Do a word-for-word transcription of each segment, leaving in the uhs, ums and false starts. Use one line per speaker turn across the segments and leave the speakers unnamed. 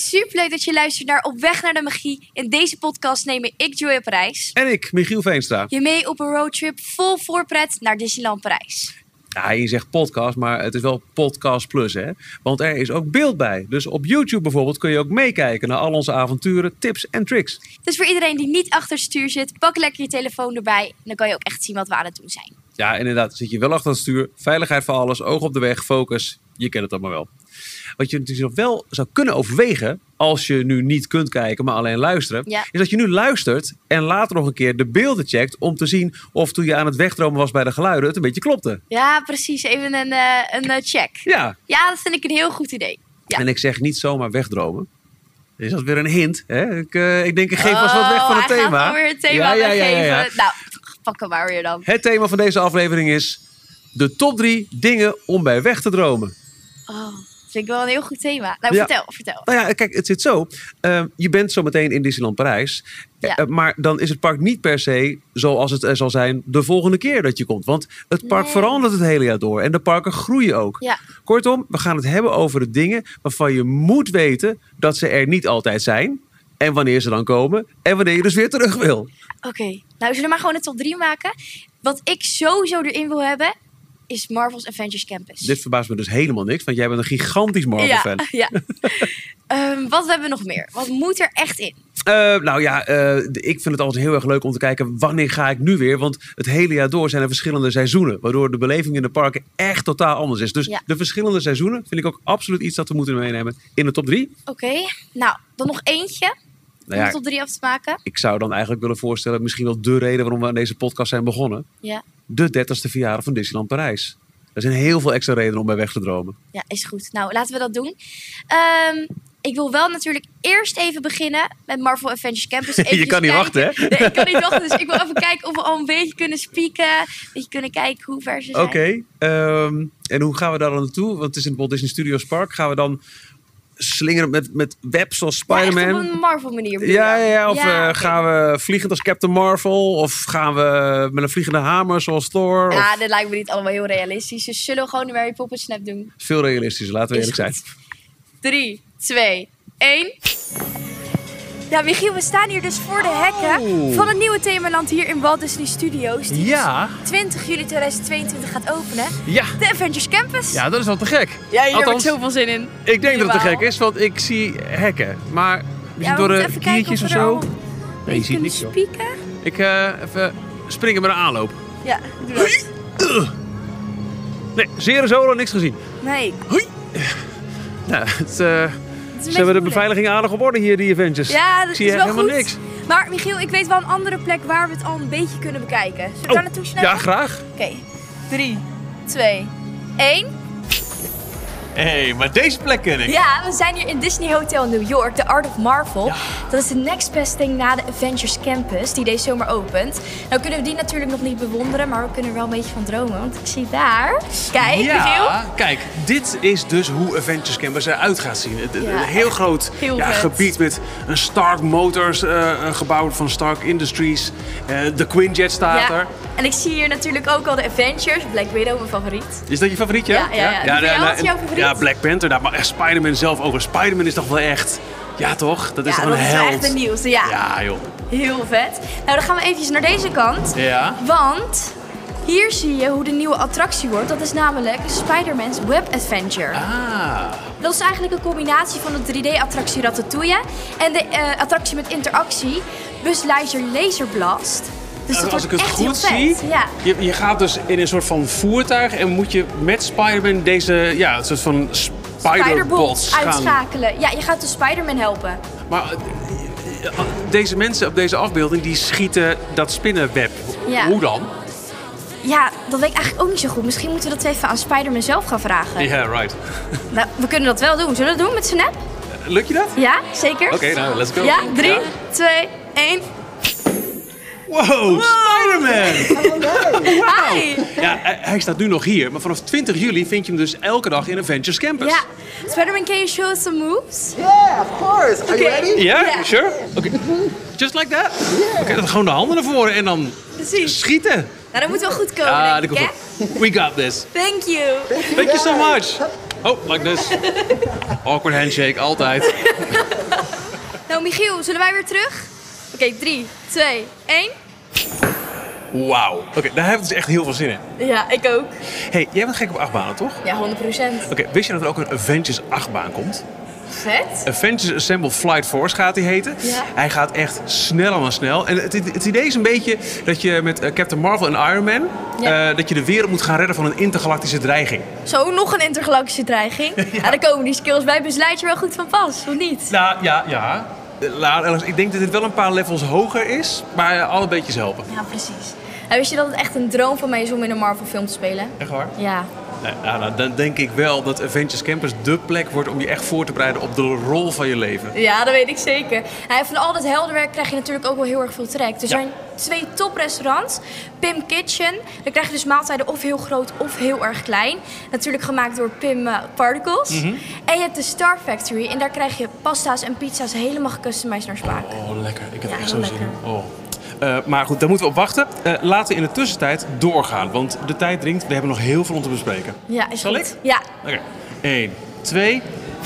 superleuk dat je luistert naar Op weg naar de magie. In deze podcast nemen ik Joy op reis.
En ik, Michiel Veenstra.
Je mee op een roadtrip vol voorpret naar Disneyland Parijs.
Ja, je zegt podcast, maar het is wel podcast plus, hè? Want er is ook beeld bij. Dus op YouTube bijvoorbeeld kun je ook meekijken naar al onze avonturen, tips en tricks.
Dus voor iedereen die niet achter het stuur zit, pak lekker je telefoon erbij. En dan kan je ook echt zien wat we aan het doen zijn.
Ja, inderdaad. Zit je wel achter het stuur. Veiligheid voor alles, oog op de weg, focus. Je kent het allemaal wel. Wat je natuurlijk nog wel zou kunnen overwegen, als je nu niet kunt kijken, maar alleen luisteren,
Ja.
is dat je nu luistert en later nog een keer de beelden checkt om te zien of toen je aan het wegdromen was bij de geluiden het een beetje klopte.
Ja, precies. Even een, uh, een uh, check.
Ja.
Ja, dat vind ik een heel goed idee. Ja.
En ik zeg niet zomaar wegdromen. Is dat weer een hint? Hè? Ik, uh, ik denk, ik geef vast wat weg van het
hij
thema.
Gaat alweer het thema
ja, ja, ja,
weggeven.
ja, ja.
Nou, pak hem maar weer dan.
Het thema van deze aflevering is de top drie dingen om bij weg te dromen.
Oh, vind ik wel een heel goed thema. Nou,
Ja.
vertel, vertel.
Nou ja, kijk, het zit zo. Uh, je bent zo meteen in Disneyland Parijs.
Ja.
Uh, maar dan is het park niet per se zoals het er zal zijn de volgende keer dat je komt. Want het park
Nee.
verandert het hele jaar door. En de parken groeien ook.
Ja.
Kortom, we gaan het hebben over de dingen waarvan je moet weten dat ze er niet altijd zijn. En wanneer ze dan komen. En wanneer je dus weer terug wil.
Oké, okay. Nou, zullen we maar gewoon een top drie maken? Wat ik sowieso erin wil hebben, is Marvel's Avengers Campus.
Dit verbaast me dus helemaal niks. Want jij bent een gigantisch Marvel-fan.
Ja, ja. um, wat hebben we nog meer? Wat moet er echt in?
Uh, nou ja, uh, ik vind het altijd heel erg leuk om te kijken wanneer ga ik nu weer. Want het hele jaar door zijn er verschillende seizoenen. Waardoor de beleving in de parken echt totaal anders is. Dus
Ja.
de verschillende seizoenen vind ik ook absoluut iets dat we moeten meenemen in de top drie.
Oké, okay. Nou, dan nog eentje om
Nou ja,
de top drie af te maken.
ik zou dan eigenlijk willen voorstellen, misschien wel de reden waarom we aan deze podcast zijn begonnen.
Ja,
De dertigste verjaardag van Disneyland Parijs. Er zijn heel veel extra redenen om bij weg te dromen.
ja, is goed. Nou, laten we dat doen. Um, ik wil wel natuurlijk eerst even beginnen met Marvel Avengers Campus.
Je
Eventjes
kan niet
kijken.
wachten, hè?
Nee, ik kan niet wachten. Dus ik wil even kijken of we al een beetje kunnen spieken. Een beetje kunnen kijken hoe ver ze zijn.
Oké, okay, um, en hoe gaan we daar dan naartoe? Want het is in het Walt Disney Studios Park. Gaan we dan slingeren met, met webs zoals Spider-Man?
Ja, echt op een Marvel manier. bedoel
Ja,
je?
ja, ja, of
Ja,
uh,
okay.
gaan we vliegend als Captain Marvel? Of gaan we met een vliegende hamer zoals Thor?
Ja,
of...
dat lijkt me niet allemaal heel realistisch. Dus zullen we gewoon de Mary Poppins snap doen?
Veel realistischer, laten we
Is
eerlijk
goed.
zijn.
Drie, twee, één. Ja, Michiel, we staan hier dus voor de hekken
Oh.
van het nieuwe themaland hier in Walt Disney Studios. Die
Ja.
dus twintig juli tweeduizend tweeëntwintig gaat openen.
Ja.
De Avengers Campus.
Ja, dat is wel te gek.
Ja, hier
Althans,
heb ik zoveel zin in.
ik denk dat het te
Jawel.
gek is, want ik zie hekken. Maar
Ja,
misschien
we
door
moeten
de
even kijken
kiertjes
of
of
we er
zo.
al
Nee, je ziet
kunnen
niks, joh.
spieken.
Ik uh, even springen met een aanloop.
Ja, doe dat.
Nee, zero solo, niks gezien.
Nee,
Hoi. Nou, het, uh,
het is
ze
een
hebben
beetje
de
moeilijk.
beveiliging aardig op orde hier, die Avengers.
Ja, dat
ik zie
is
echt
wel
helemaal
goed.
niks.
Maar Michiel, ik weet wel een andere plek waar we het al een beetje kunnen bekijken. Zullen we
Oh,
daar naartoe snappen?
ja, graag.
Oké, okay. drie, twee, één.
Hé, hey, maar deze plek ken ik.
Ja, we zijn hier in Disney Hotel New York, The Art of Marvel.
Ja.
Dat is de next best thing na de Avengers Campus, die deze zomer opent. Nou kunnen we die natuurlijk nog niet bewonderen, maar we kunnen er wel een beetje van dromen. Want ik zie daar, kijk, Michiel.
Ja, kijk, dit is dus hoe Avengers Campus eruit gaat zien. Het,
Ja,
een heel
echt
groot
heel
ja,
vet.
gebied met een Stark Motors, uh, een gebouw van Stark Industries. Uh, de Quinjet staat er.
En ik zie hier natuurlijk ook al de Avengers, Black Widow, mijn favoriet.
Is dat je favoriet, ja?
Ja, ja, ja. Die van jou, wat is jouw favoriet?
Ja, Black Panther. Nou, maar echt Spider-Man zelf ook. Spider-Man is toch wel echt... Ja, toch? Dat is
Ja,
toch
dat
een
is wel
held?
echt de nieuwste, ja.
Ja, joh.
Heel vet. Nou, dan gaan we eventjes naar deze kant.
Ja.
Want hier zie je hoe de nieuwe attractie wordt. Dat is namelijk Spider-Man's Web Adventure.
Ah.
Dat is eigenlijk een combinatie van de drie D-attractie Ratatouille en de uh, attractie met interactie Buzz Lightyear Laser Blast. Dus dat
Als ik
wordt
het
echt
goed
heel
zie,
vet. Ja.
je, je gaat dus in een soort van voertuig en moet je met Spider-Man deze, ja, een soort van spiderbots
Spiderbots
gaan...
uitschakelen. Ja, je gaat de Spider-Man helpen.
Maar uh, deze mensen op deze afbeelding, die schieten dat spinnenweb.
Ja.
Hoe dan?
Ja, dat weet ik eigenlijk ook niet zo goed. Misschien moeten we dat even aan Spider-Man zelf gaan vragen.
Ja, yeah, right.
Nou, we kunnen dat wel doen. Zullen we dat doen met Snap?
Lukt je dat?
Ja, zeker.
Oké, okay, nou, let's go.
Ja, drie,
Ja.
twee, één.
Wow, wow. Spider-Man! Wow.
Hi!
Ja, hij hij staat nu nog hier, maar vanaf twintig juli vind je hem dus elke dag in Avengers Campus.
Ja. Spider-Man, can you show us some moves?
Yeah, of course. Are you
Okay.
ready?
Ja,
Ja.
sure? Oké. Just like that? Oké, okay, dan gewoon de handen naar voren en dan
Precies.
schieten.
Nou, dat moet wel goed komen,
Ah,
denk
dat
ik,
komt
hè?
goed. We got this.
Thank you.
Thank you so much. Oh, like this. Awkward handshake, altijd.
Nou, Michiel, zullen wij weer terug? Oké, okay, drie, twee, één.
Wauw. Oké, okay, daar heb ik dus echt heel veel zin in.
Ja, ik ook.
Hey, jij bent gek op achtbanen, toch?
Ja, honderd procent.
Oké, okay, wist je dat er ook een Avengers achtbaan komt?
Vet.
Avengers Assemble Flight Force gaat hij heten.
Ja.
Hij gaat echt sneller dan snel. En het, het idee is een beetje dat je met uh, Captain Marvel en Iron Man... Ja. Uh, dat je de wereld moet gaan redden van een intergalactische dreiging.
Zo, nog een intergalactische dreiging? ja. ja, dan komen die skills bij Buzz Lightyear wel goed van pas, of niet?
Nou, ja, ja. Ik denk dat dit wel een paar levels hoger is, maar alle beetjes helpen.
Ja, precies. En wist je dat het echt een droom van mij is om in een Marvel film te spelen?
Echt waar?
Ja.
Nee, nou, nou, dan denk ik wel dat Avengers Campus dé plek wordt om je echt voor te bereiden op de rol van je leven.
Ja, dat weet ik zeker. En van al dat heldenwerk krijg je natuurlijk ook wel heel erg veel trek. Er zijn ja. twee toprestaurants. Pim Kitchen. Daar krijg je dus maaltijden of heel groot of heel erg klein. Natuurlijk gemaakt door Pim uh, Particles. Mm-hmm. En je hebt de Star Factory. En daar krijg je pasta's en pizza's helemaal gecustomized naar smaak.
Oh, lekker. Ik heb
ja,
echt zo
lekker.
zin in. Oh. Uh, maar goed, daar moeten we op wachten. Uh, laten we in de tussentijd doorgaan, want de tijd dringt. We hebben nog heel veel om te bespreken.
Ja, is
Zal
goed.
ik?
Ja.
Oké. Okay. Eén, twee.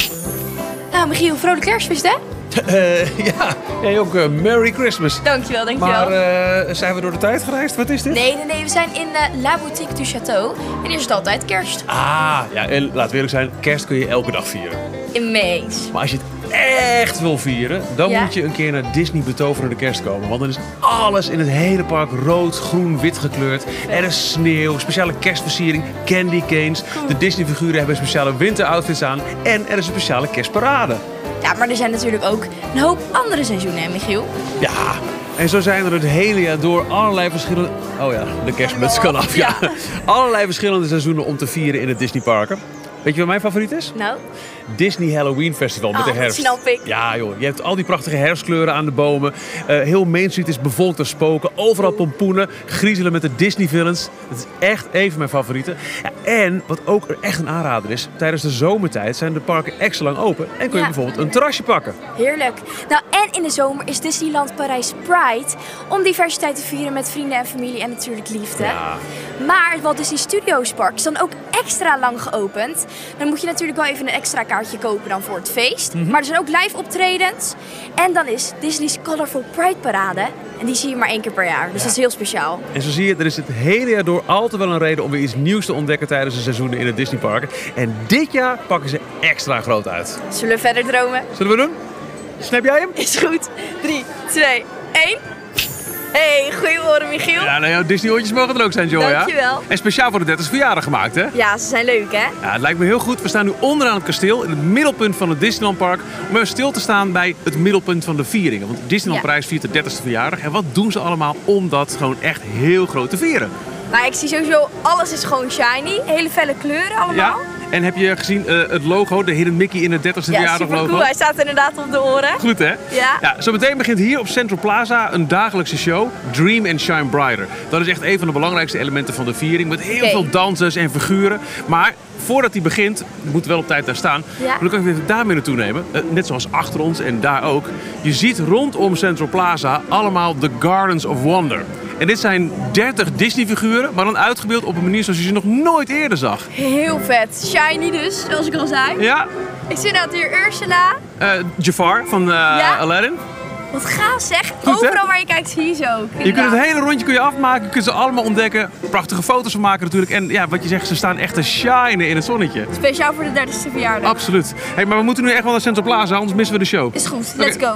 Nou, Michiel, vrolijk kerstfeest, hè?
Uh, ja, jij ook. Uh, Merry Christmas.
Dankjewel, dankjewel.
Maar uh, zijn we door de tijd gereisd? Wat is dit?
Nee, nee, nee. We zijn in uh, La Boutique du Château. En hier is het altijd kerst.
Ah, ja. En laten we eerlijk zijn, kerst kun je elke dag vieren.
Ineens.
Maar als je het echt wil vieren, dan ja? moet je een keer naar Disney Betoverende Kerst komen. Want dan is alles in het hele park rood, groen, wit gekleurd. Ja. Er is sneeuw, speciale kerstversiering, candy canes. Cool. De Disney figuren hebben speciale winteroutfits aan. En er is een speciale kerstparade.
Ja, maar er zijn natuurlijk ook een hoop andere seizoenen, hè, Michiel?
Ja, en zo zijn er het hele jaar door allerlei verschillende... Oh ja, de kerstmuts kan af, ja. ja. Allerlei verschillende seizoenen om te vieren in het Disneyparken. Weet je wat mijn favoriet is?
Nou?
Disney Halloween Festival met
oh,
de herfst.
Snap ik.
Ja joh, je hebt al die prachtige herfstkleuren aan de bomen. Uh, heel Main Street is bevolkt door spoken. Overal pompoenen, griezelen met de Disney villains. Het is echt even mijn favorieten. Ja, en wat ook echt een aanrader is, tijdens de zomertijd zijn de parken extra lang open. En kun je ja. bijvoorbeeld een terrasje pakken.
Heerlijk. Nou, en in de zomer is Disneyland Parijs Pride. Om diversiteit te vieren met vrienden en familie en natuurlijk liefde.
Ja.
Maar het Walt Disney Studios Park is dan ook extra lang geopend. Dan moet je natuurlijk wel even een extra kaartje kopen dan voor het feest. Mm-hmm. Maar er zijn ook live optredens. En dan is Disney's Colorful Pride Parade. En die zie je maar één keer per jaar. Dus ja. dat is heel speciaal.
En zo zie je, er is het hele jaar door altijd wel een reden om weer iets nieuws te ontdekken tijdens de seizoenen in het Disneyparken. En dit jaar pakken ze extra groot uit.
Zullen we verder dromen?
Zullen we doen? Snap jij hem?
Is goed. drie, twee, één. Hey, goeiemorgen Michiel.
Ja, nou jouw Disney-oortjes mogen er ook zijn, Joya.
Dankjewel.
En speciaal voor de dertigste verjaardag gemaakt, hè?
Ja, ze zijn leuk, hè?
Ja, het lijkt me heel goed. We staan nu onderaan het kasteel, in het middelpunt van het Disneylandpark. Om even stil te staan bij het middelpunt van de vieringen. Want Disneyland ja. Parijs viert de dertigste verjaardag. En wat doen ze allemaal om dat gewoon echt heel groot te vieren?
Nou, ik zie sowieso, alles is gewoon shiny. Hele felle kleuren allemaal.
Ja. En heb je gezien uh, het logo, de Hidden Mickey in het dertigste
ja,
verjaardag logo?
Cool. Hij staat inderdaad op de oren.
Goed hè?
Ja.
ja. Zometeen begint hier op Central Plaza een dagelijkse show, Dream and Shine Brighter. Dat is echt een van de belangrijkste elementen van de viering, met heel okay. veel dansers en figuren. Maar voordat die begint, moet wel op tijd daar staan. Ja. Dan kan ik even daarmee naartoe nemen. Uh, net zoals achter ons en daar ook. Je ziet rondom Central Plaza allemaal The Gardens of Wonder. En dit zijn dertig Disney-figuren, maar dan uitgebeeld op een manier zoals je ze nog nooit eerder zag.
Heel vet. Shiny dus, zoals ik al zei.
Ja.
Ik zie nou hier Ursula.
Uh, Jafar van uh, ja. Aladdin.
Wat gaaf zeg.
Goed,
overal
hè?
waar je kijkt zie je ze ook.
Je kunt het hele rondje kun je afmaken, je kunt ze allemaal ontdekken. Prachtige foto's van maken natuurlijk. En ja, wat je zegt, ze staan echt te shinen in het zonnetje.
Speciaal voor de dertigste verjaardag.
Absoluut. Hey, maar we moeten nu echt wel naar Central Plaza, anders missen we de show.
Is goed, let's okay. go.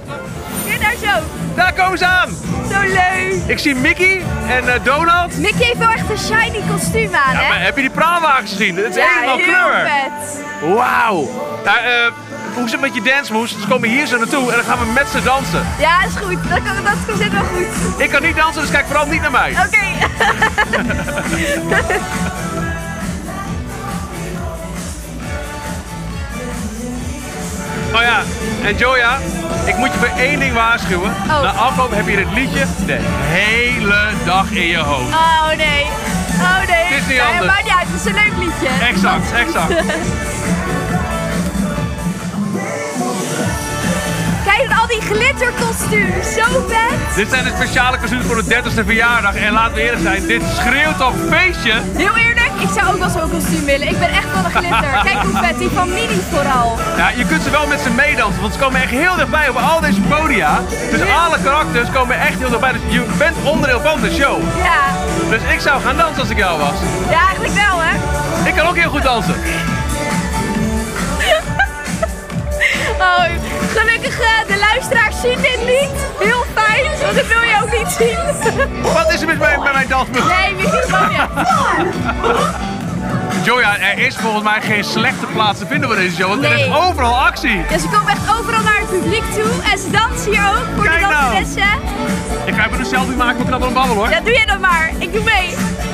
Hier daar zo.
Daar komen ze aan.
Zo leuk.
Ik zie Mickey en uh, Donald.
Mickey heeft wel echt een shiny kostuum aan,
ja,
hè?
Maar heb je die praalwagens gezien? Het is
ja,
helemaal
heel
kleur.
Vet.
Wauw. Nou, uh, hoe is het met je dance moves? Ze komen hier zo naartoe en dan gaan we met ze dansen.
Ja, is goed. Dat, kan, dat zit wel goed.
Ik kan niet dansen, dus kijk vooral niet naar mij.
Oké. Okay.
Oh ja, en Joya, ik moet je voor één ding waarschuwen. Oh. Na afloop heb je dit liedje de hele dag in je hoofd.
Oh nee, oh nee.
Het is niet
nee,
anders.
Maakt niet uit, het is een leuk liedje.
Exact, exact.
Kijk naar al die glitterkostuums, zo vet.
Dit zijn de speciale kostuums voor de dertigste verjaardag. En laten we eerlijk zijn, dit schreeuwt toch feestje.
Heel eerlijk, ik zou ook wel zo'n kostuum willen. Ik ben echt wel een glitter. Kijk hoe vet, die van Mini vooral.
Ja, je kunt ze wel met ze meedansen, want ze komen echt heel dichtbij op al deze podia. Dus
Ja.
alle karakters komen echt heel dichtbij. Dus je bent onderdeel van de show.
Ja.
Dus ik zou gaan dansen als ik jou was.
Ja, eigenlijk wel, hè?
Ik kan ook heel goed dansen.
Oh, gelukkig uh, de luisteraars zien dit niet. Heel fijn, want dat wil je ook niet zien.
Wat is er met mijn, met mijn dansmove?
Nee, Michiel, man niet.
Joja, er is volgens mij geen slechte plaats te vinden voor deze show, want er
Nee.
is overal actie.
Ja, ze komen echt overal naar het publiek toe en ze dansen hier ook voor
Kijk
de
nou.
danseressen.
Ik ga even een selfie maken met knabbel en babbel hoor.
Ja, doe jij dat maar. Ik doe mee.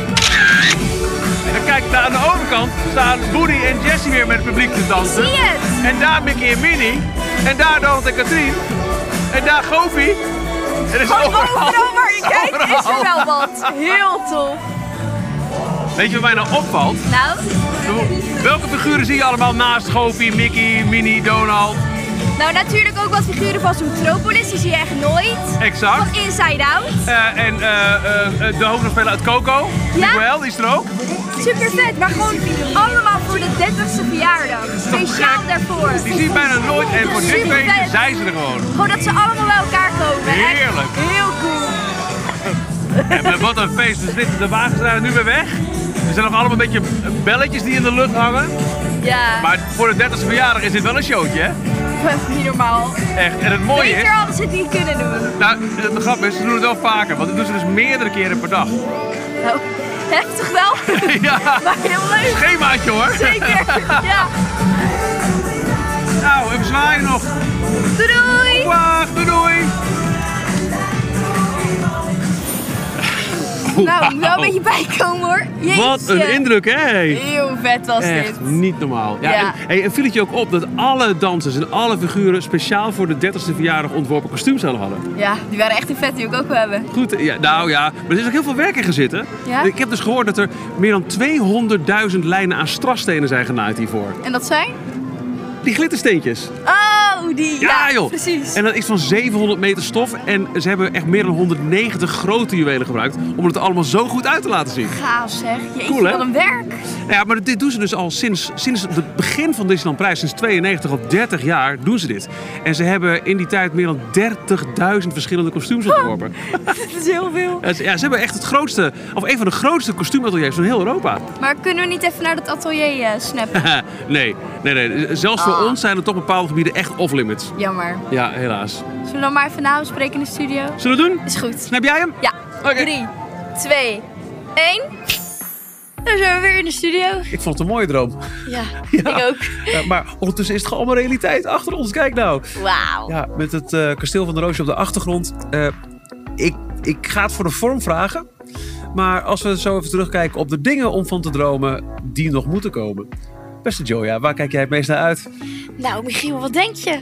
En dan kijk daar aan de overkant staan Woody en Jessie weer met het publiek te dansen.
Zie het.
En daar Mickey en Minnie. En daar Donald en Katrien. En daar Goofy. Er is
Gewoon
overal.
overal waar je kijkt is er wel wat. Heel tof.
Weet je wat mij nou opvalt?
Nou,
Welke figuren zie je allemaal naast Goofy, Mickey, Minnie, Donald?
nou natuurlijk ook wat figuren van Zootropolis. Die zie je echt nooit.
Exact.
Van Inside Out.
Uh, en uh, uh, de hoofdrolspeler uit Coco.
Ja.
Miguel, die is er ook.
Super vet, maar gewoon allemaal voor de dertigste verjaardag. Speciaal
gek?
daarvoor.
Die zie je bijna nooit en voor dit
Super
feestje
vet.
zijn ze er gewoon.
Gewoon dat ze allemaal bij elkaar komen. Echt
Heerlijk.
heel cool.
En maar wat een feest. Dus dit, de wagens zijn er nu weer weg. Er zijn nog allemaal een beetje belletjes die in de lucht hangen.
Ja,
Maar voor de dertigste verjaardag is dit wel een showtje, hè?
niet normaal.
Echt. En het mooie is...
Beter hadden ze het niet kunnen doen.
Nou, de grap is, ze doen het wel vaker. Want dat doen ze dus meerdere keren per dag.
Nou, heftig wel,
Ja,
maar heel leuk.
schemaatje hoor.
Zeker, ja.
Nou, even zwaaien nog.
Doei doei.
Wacht, doei doei.
Nou, ik moet wel een beetje bijkomen hoor. Jeetje.
Wat een indruk, hè?
Heel vet was
Echt
dit.
niet normaal. Ja,
Ja.
En, hey, en viel het je ook op dat alle dansers en alle figuren speciaal voor de dertigste verjaardag ontworpen kostuums hadden?
Ja, die waren echt een vet die we ook wel hebben.
Goed, ja, nou ja, maar er is ook heel veel werk in gezitten.
Ja?
Ik heb dus gehoord dat er meer dan tweehonderdduizend lijnen aan strasstenen zijn genaaid hiervoor.
En dat zijn?
Die glittersteentjes.
Oh, die.
Ja,
Ja,
joh.
precies.
En dat is van zevenhonderd meter stof. En ze hebben echt meer dan honderdnegentig grote juwelen gebruikt om het er allemaal zo goed uit te laten zien.
Gaaf zeg. Jeetje,
Cool, hè?
wat een werk.
Nou ja, maar dit doen ze dus al sinds, sinds het begin van Disneyland Prijs, sinds tweeënnegentig, al dertig jaar doen ze dit. En ze hebben in die tijd meer dan dertigduizend verschillende kostuums ontworpen.
Dat is heel veel.
Ja, ze hebben echt het grootste, of een van de grootste kostuumateliers van heel Europa.
Maar kunnen we niet even naar dat atelier uh, snappen?
nee, nee, nee. Zelfs voor
Ah.
ons zijn er toch bepaalde gebieden echt off-limits.
Jammer.
Ja, helaas.
Zullen we dan maar even namen spreken in de studio?
Zullen we het doen?
Is goed.
Snap jij hem?
Ja.
Oké.
Drie, twee, één. Dan zijn we weer in de studio.
Ik vond het een mooie droom.
Ja,
Ja.
ik ook.
Ja, maar ondertussen is het gewoon allemaal realiteit achter ons. Kijk nou.
Wauw.
Ja, met het eh, kasteel van de Roosje op de achtergrond. Eh, ik, ik ga het voor de vorm vragen. Maar als we zo even terugkijken op de dingen om van te dromen die nog moeten komen. Beste Joja, waar kijk jij het meest naar uit?
Nou, Michiel, wat denk je?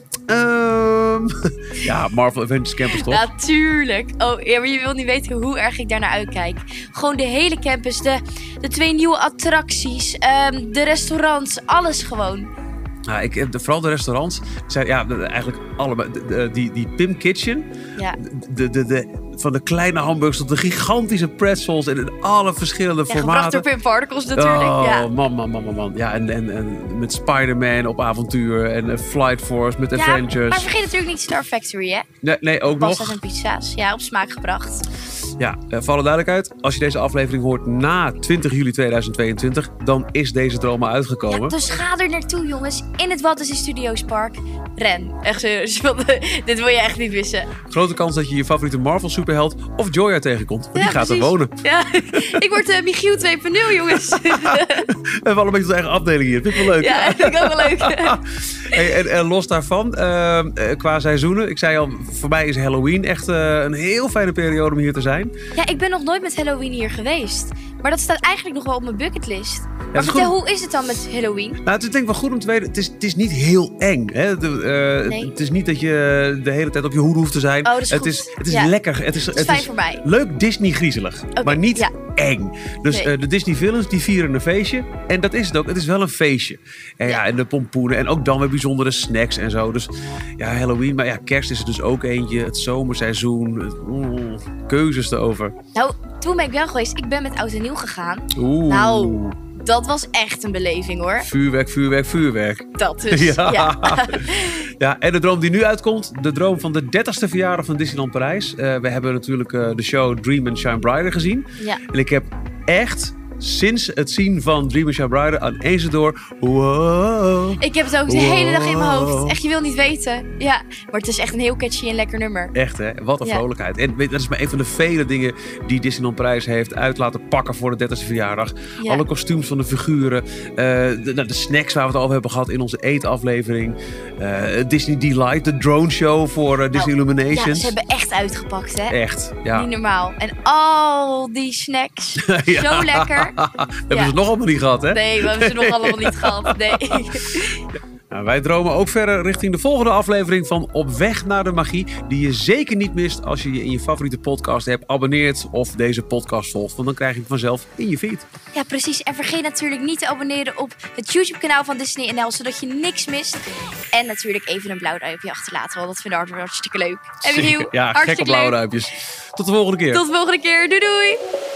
Ehm, ja, Marvel Avengers Campus toch?
Natuurlijk. Oh, ja, maar je wil niet weten hoe erg ik daarnaar uitkijk. Gewoon de hele campus, de, de twee nieuwe attracties, ehm, de restaurants, alles gewoon.
Ja, ik, heb de- vooral de restaurants. Zijn, ja, de- eigenlijk allemaal. De- de- die, die Pim Kitchen.
Ja.
De, de, de, van de kleine hamburgers tot de gigantische pretzels. En in alle verschillende
Ja, gebracht door
formaten.
Pim Particles natuurlijk.
Oh,
ja.
man, man, man, man, man. Ja, en, en, en met Spider-Man op avontuur. En eh, Flight Force met
Ja,
Avengers.
maar vergeet natuurlijk niet Star Factory, hè?
Nee, nee, ook
Pasta's
nog.
en pizza's. Ja, op smaak gebracht.
Ja, uh, voor alle duidelijkheid. Als je deze aflevering hoort na twintig juli tweeduizend tweeëntwintig. Dan is deze droom al uitgekomen.
Ja, dus ga er naartoe, jongens. In het Walt Disney Studios Park. Ren. Echt, serieus. Dit wil je echt niet missen.
Grote kans dat je je favoriete Marvel superheld of Joya tegenkomt. Want die gaat er
precies.
wonen.
Ja, ik word uh, Michiel twee punt nul, jongens.
We hebben al een beetje onze eigen afdeling hier. Vind ik wel leuk.
Ja, dat vind ik ook wel leuk.
Hey, en, en los daarvan, uh, uh, qua seizoenen. Ik zei al, voor mij is Halloween echt uh, een heel fijne periode om hier te zijn.
Ja, ik ben nog nooit met Halloween hier geweest. Maar dat staat eigenlijk nog wel op mijn bucketlist. Maar
is
vertel,
goed.
hoe is het dan met Halloween?
Nou, het is denk ik wel goed om te weten. Het is, het is niet heel eng. Hè? De, uh,
Nee.
Het is niet dat je de hele tijd op je hoede hoeft te zijn.
Oh, dat is
het
goed.
is, het is
Ja.
lekker. Het is,
Dat is fijn voor mij.
leuk Disney-griezelig.
Oké,
maar niet
ja.
eng. Dus
Nee.
uh, de Disney-villains die vieren een feestje. En dat is het ook. Het is wel een feestje. En, ja.
Ja.
en de pompoenen. En ook dan weer bijzondere snacks en zo. Dus ja, Halloween. Maar ja, kerst is er dus ook eentje. Het zomerseizoen. Mm, keuzes erover.
Nou, toen ben ik wel geweest. Ik ben met Oud en Nieuw gegaan.
Oeh.
Nou, dat was echt een beleving hoor.
Vuurwerk, vuurwerk, vuurwerk.
Dat dus,
Ja.
ja.
Ja, en de droom die nu uitkomt, de droom van de dertigste verjaardag van Disneyland Parijs. Uh, we hebben natuurlijk uh, de show Dream and Shine Brighter gezien.
Ja.
En ik heb echt sinds het zien van Dream and Shine Brighter aan eens door. Wow.
Ik heb het ook de
Wow.
hele dag in mijn hoofd. Echt, je wil niet weten. Ja, maar het is echt een heel catchy en lekker nummer.
Echt hè, wat een
Ja.
vrolijkheid. En weet, dat is maar een van de vele dingen die Disneyland Parijs heeft uit laten pakken voor de dertigste verjaardag.
Ja.
Alle kostuums van de figuren, uh, de, de snacks waar we het over hebben gehad in onze eetaflevering. Uh, Disney Delight, de drone show voor uh, Disney
Nou,
Illuminations.
Ja, ze hebben echt uitgepakt hè.
Echt, ja.
Niet normaal. En al die snacks.
Ja.
Zo lekker.
We hebben
Ja.
ze nog allemaal niet gehad, hè?
Nee, we hebben ze nog allemaal niet gehad. Nee.
Nou, wij dromen ook verder richting de volgende aflevering van Op Weg naar de Magie. Die je zeker niet mist als je je in je favoriete podcast hebt abonneert of deze podcast volgt. Want dan krijg je hem vanzelf in je feed.
Ja, precies. En vergeet natuurlijk niet te abonneren op het YouTube-kanaal van Disney N L, zodat je niks mist. En natuurlijk even een blauw duimpje achterlaten, want dat vinden we hartstikke leuk. En Michiel,
Ja,
hartstikke
gekke blauwe
leuk.
duimpjes. Tot de volgende keer.
Tot de volgende keer. Doei doei!